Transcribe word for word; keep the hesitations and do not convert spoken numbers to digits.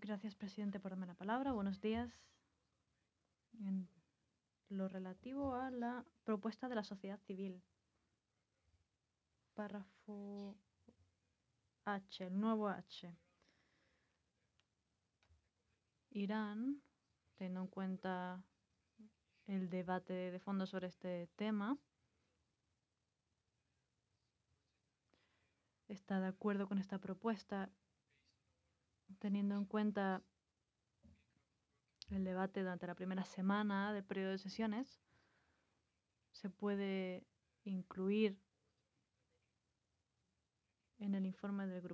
Gracias, presidente, por darme la palabra. Buenos días. En lo relativo a la propuesta de la sociedad civil. Párrafo H, el nuevo H. Irán, teniendo en cuenta el debate de fondo sobre este tema, está de acuerdo con esta propuesta, teniendo en cuenta el debate durante la primera semana del periodo de sesiones. Se puede incluir en el informe del grupo